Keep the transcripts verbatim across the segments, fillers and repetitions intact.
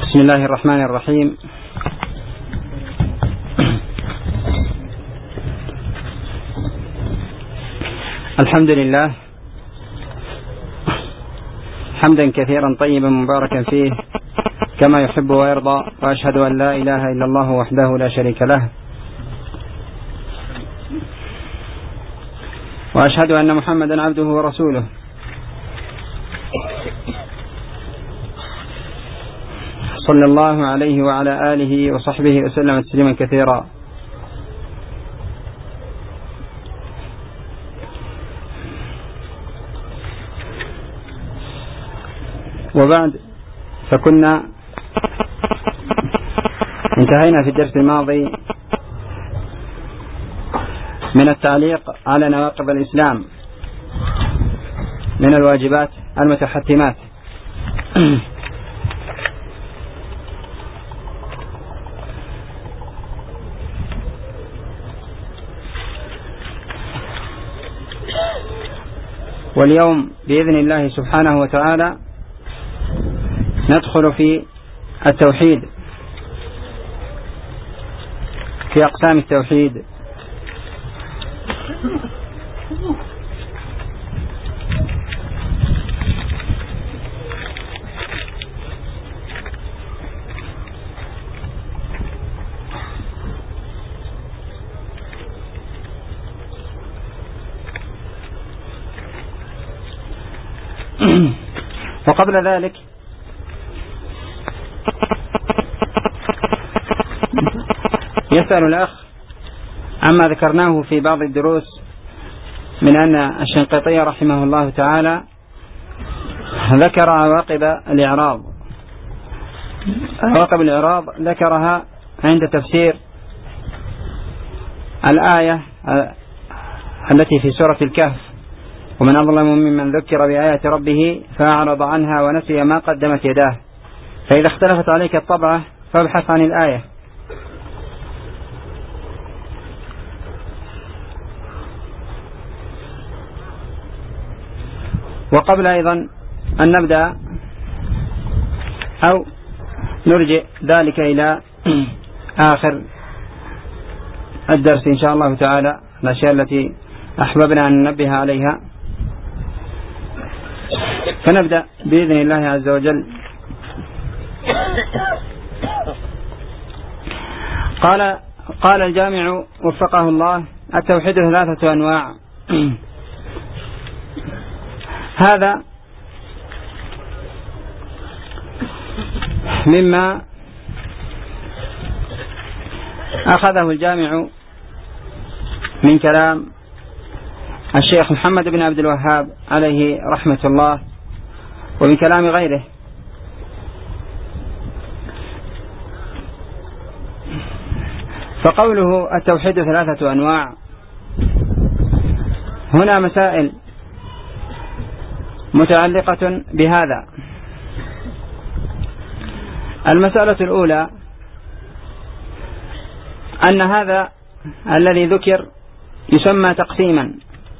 بسم الله الرحمن الرحيم. الحمد لله حمدا كثيرا طيبا مباركا فيه كما يحب ويرضى، وأشهد أن لا إله إلا الله وحده لا شريك له، وأشهد أن محمدا عبده ورسوله صلى الله عليه وعلى آله وصحبه وسلم تسليما كثيرا. وبعد، فكنا انتهينا في الدرس الماضي من التعليق على نواقض الإسلام من الواجبات المتحتمات. واليوم بإذن الله سبحانه وتعالى ندخل في التوحيد، في أقسام التوحيد. وقبل ذلك يسأل الأخ عما ذكرناه في بعض الدروس من أن الشنقيطي رحمه الله تعالى ذكر عواقب الإعراض. عواقب الإعراض ذكرها عند تفسير الآية التي في سورة الكهف: ومن أظلم ممن ذكر بآيات ربه فأعرض عنها ونسي ما قدمت يداه، فإذا اختلفت عليك الطبعة فابحث عن الآية. وقبل أيضا أن نبدأ أو نرجع ذلك إلى آخر الدرس إن شاء الله تعالى، الأشياء التي أحببنا أن ننبه عليها، فنبدأ بإذن الله عز وجل. قال قال الجامع وفقه الله: التوحيد ثلاثة أنواع. هذا مما أخذه الجامع من كلام الشيخ محمد بن عبد الوهاب عليه رحمة الله، ومن كلام غيره. فقوله التوحيد ثلاثة أنواع، هنا مسائل متعلقة بهذا. المسألة الأولى أن هذا الذي ذكر يسمى تقسيما.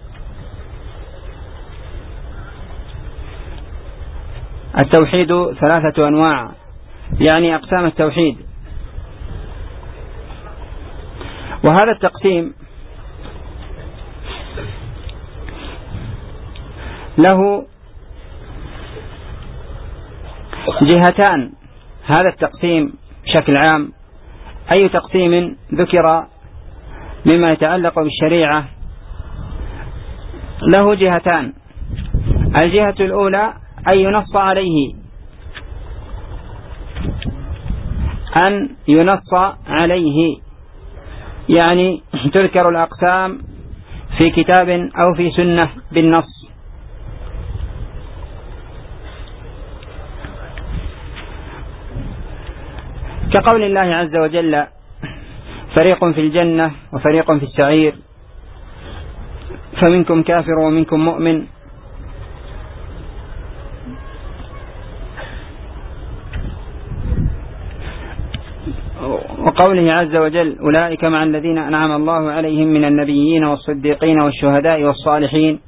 التوحيد ثلاثة أنواع يعني أقسام التوحيد، وهذا التقسيم له جهتان. هذا التقسيم بشكل عام أي تقسيم ذكر مما يتعلق بالشريعة له جهتان. الجهة الأولى أن ينص عليه، أن ينص عليه يعني تذكر الأقسام في كتاب أو في سنة بالنص. كقول الله عز وجل: فريق في الجنة وفريق في السعير، فمنكم كافر ومنكم مؤمن. وقوله عز وجل: أولئك مع الذين أنعم الله عليهم من النبيين والصديقين والشهداء والصالحين.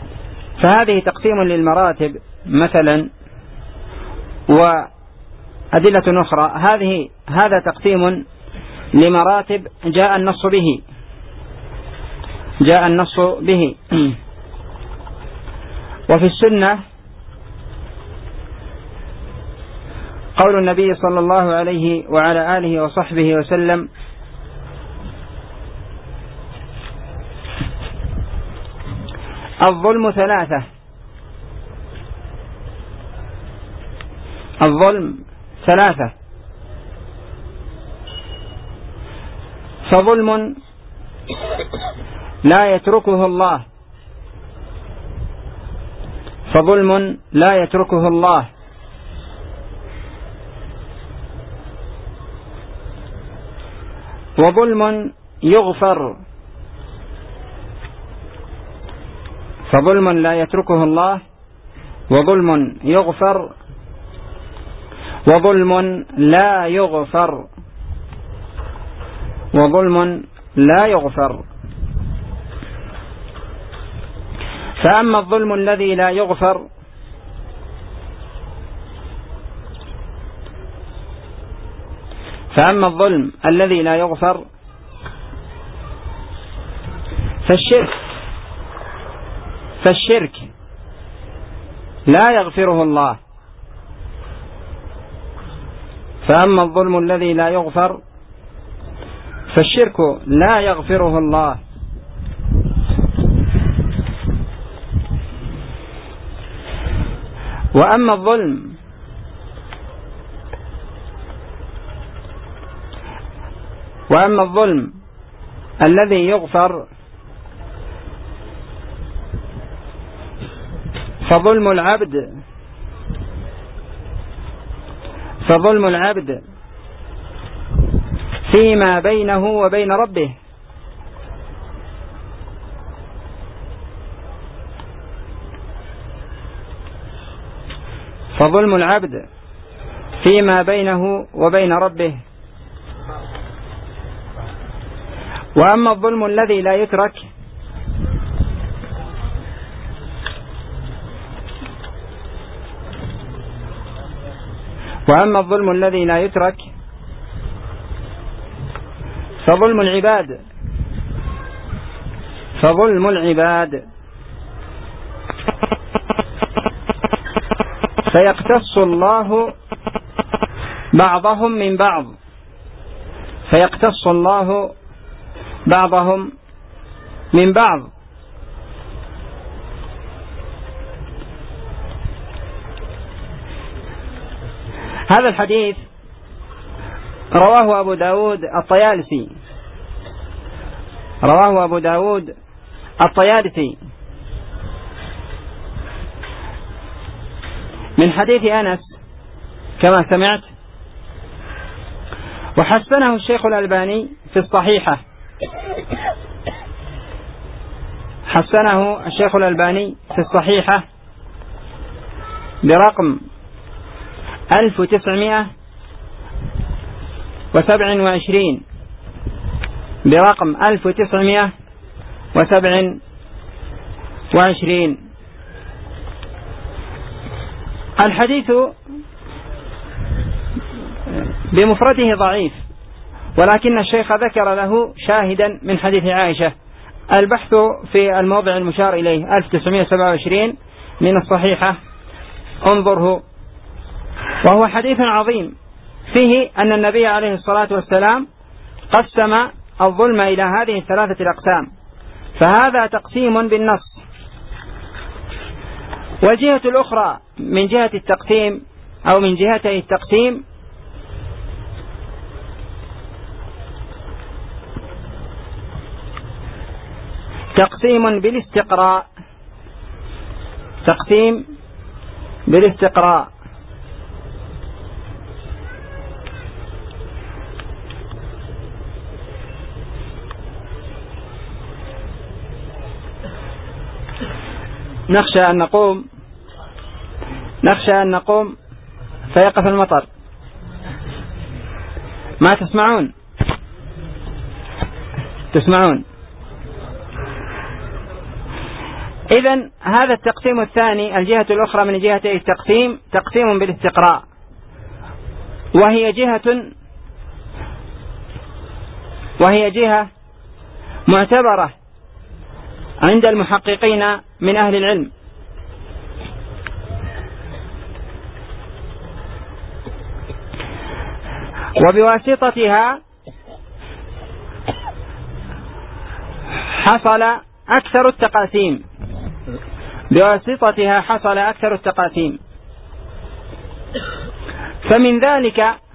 فهذه تقسيم للمراتب مثلا، أدلة أخرى. هذه هذا تقسيم لمراتب جاء النص به جاء النص به وفي السنة قول النبي صلى الله عليه وعلى آله وصحبه وسلم: الظلم ثلاثة الظلم ثلاثة فظلم لا يتركه الله فظلم لا يتركه الله وظلم يغفر فظلم لا يتركه الله وظلم يغفر وظلم لا يغفر وظلم لا يغفر فأما الظلم الذي لا يغفر فأما الظلم الذي لا يغفر فالشرك فالشرك لا يغفره الله فأما الظلم الذي لا يغفر فالشرك لا يغفره الله وأما الظلم وأما الظلم الذي يغفر فظلم العبد فظلم العبد فيما بينه وبين ربه فظلم العبد فيما بينه وبين ربه وأما الظلم الذي لا يترك وأما الظلم الذي لا يترك فظلم العباد فظلم العباد فيقتص الله بعضهم من بعض فيقتص الله بعضهم من بعض هذا الحديث رواه أبو داود الطيالسي رواه أبو داود الطيالسي من حديث أنس كما سمعت، وحسنه الشيخ الألباني في الصحيحة حسنه الشيخ الألباني في الصحيحة برقم ألف وتسعمائة وسبعة وعشرين برقم ألف وتسعمائة وسبعة وعشرين. الحديث بمفرده ضعيف، ولكن الشيخ ذكر له شاهدا من حديث عائشة. البحث في الموضع المشار إليه ألف وتسعمائة وسبعة وعشرين من الصحيحة، انظره، وهو حديث عظيم فيه أن النبي عليه الصلاة والسلام قسم الظلم إلى هذه الثلاثة الأقسام، فهذا تقسيم بالنص. والجهة الأخرى من جهة التقسيم أو من جهتي التقسيم تقسيم بالاستقراء تقسيم بالاستقراء نخشى أن نقوم نخشى أن نقوم فيقف المطر. ما تسمعون تسمعون إذن هذا التقسيم الثاني، الجهة الأخرى من جهة التقسيم تقسيم بالاستقراء، وهي جهة وهي جهة معتبرة عند المحققين من أهل العلم. وبواسطتها حصل أكثر التقاسيم بواسطتها حصل أكثر التقاسيم فمن ذلك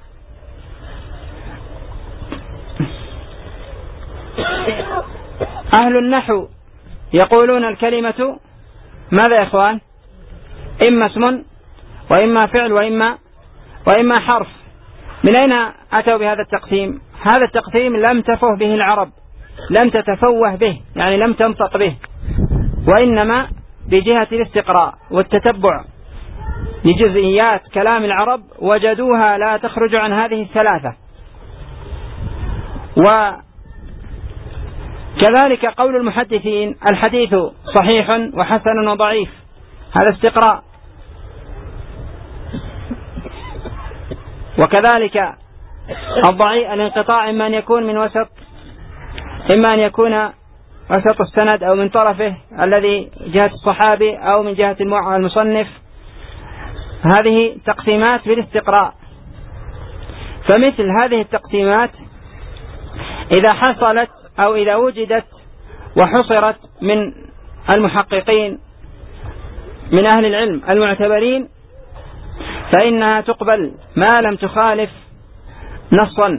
أهل النحو يقولون الكلمة ماذا يا إخوان؟ إما اسم وإما فعل وإما وإما حرف. من أين أتوا بهذا التقسيم؟ هذا التقسيم لم تفه به العرب، لم تتفوه به، يعني لم تنطق به، وإنما بجهة الاستقراء والتتبع لجزئيات كلام العرب وجدوها لا تخرج عن هذه الثلاثة. وكذلك قول المحدثين الحديث صحيح وحسن وضعيف، هذا استقراء. وكذلك الضعيف الانقطاع إما أن يكون من وسط إما أن يكون وسط السند أو من طرفه الذي جهة الصحابي أو من جهة المصنف، هذه تقسيمات بالاستقراء. فمثل هذه التقسيمات إذا حصلت أو إذا وجدت وحصرت من المحققين من أهل العلم المعتبرين فإنها تقبل ما لم تخالف نصا.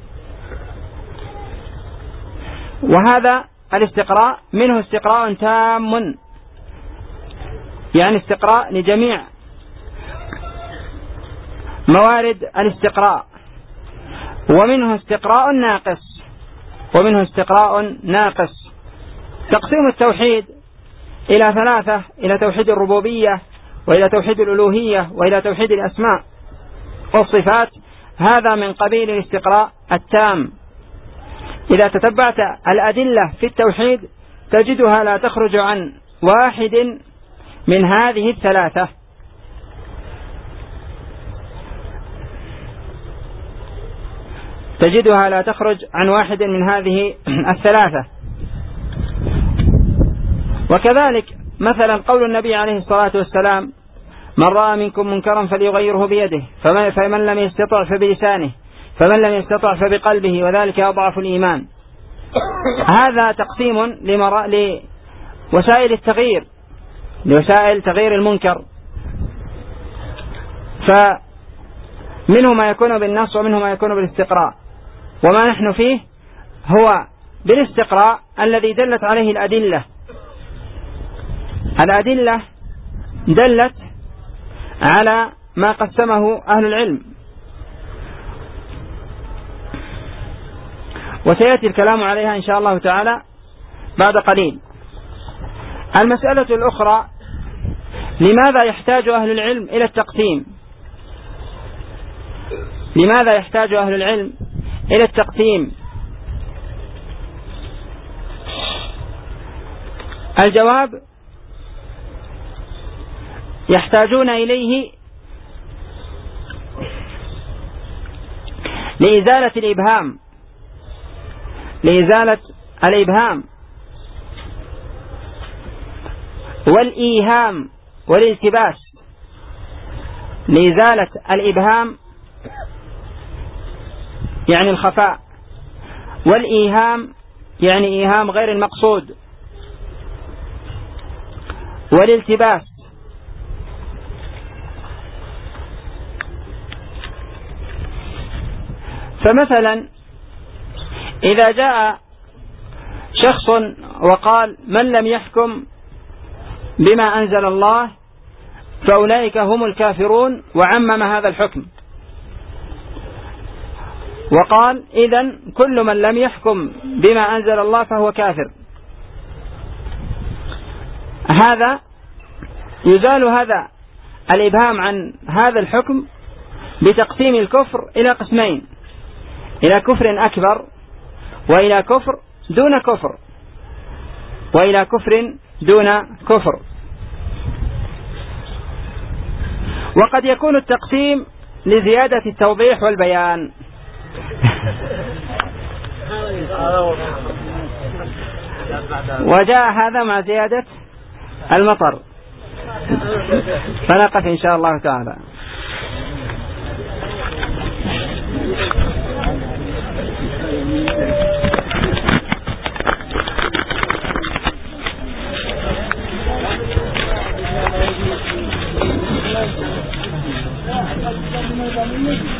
وهذا الاستقراء منه استقراء تام، يعني استقراء لجميع موارد الاستقراء، ومنه استقراء ناقص ومنه استقراء ناقص. تقسيم التوحيد إلى ثلاثة: إلى توحيد الربوبية، وإلى توحيد الألوهية، وإلى توحيد الأسماء والصفات، هذا من قبيل الاستقراء التام. إذا تتبعت الأدلة في التوحيد تجدها لا تخرج عن واحد من هذه الثلاثة. تجدها لا تخرج عن واحد من هذه الثلاثة. وكذلك مثلا قول النبي عليه الصلاة والسلام: من رأى منكم منكرا فليغيره بيده، فمن لم يستطع فبلسانه، فمن لم يستطع فبقلبه، وذلك أضعف الإيمان. هذا تقسيم لوسائل التغيير، لوسائل تغيير المنكر، فمنه ما يكون بالنص ومنه ما يكون بالاستقراء. وما نحن فيه هو بالاستقراء الذي دلت عليه الأدلة. الأدلة دلت على ما قسمه أهل العلم، وسيأتي الكلام عليها إن شاء الله تعالى بعد قليل. المسألة الأخرى: لماذا يحتاج أهل العلم إلى التقسيم؟ لماذا يحتاج أهل العلم إلى التقسيم؟ الجواب: يحتاجون إليه لإزالة الإبهام لإزالة الإبهام والإيهام والالتباس. لإزالة الإبهام يعني الخفاء، والإيهام يعني إيهام غير المقصود، والالتباس. فمثلا إذا جاء شخص وقال: من لم يحكم بما أنزل الله فأولئك هم الكافرون، وعمم هذا الحكم، وقال: إذن كل من لم يحكم بما أنزل الله فهو كافر. هذا يزال هذا الإبهام عن هذا الحكم بتقسيم الكفر إلى قسمين: إلى كفر أكبر، وإلى كفر دون كفر، وإلى كفر دون كفر. وقد يكون التقسيم لزيادة التوضيح والبيان. وجاء هذا مع زيادة المطر، فنقف إن شاء الله تعالى. Thank you.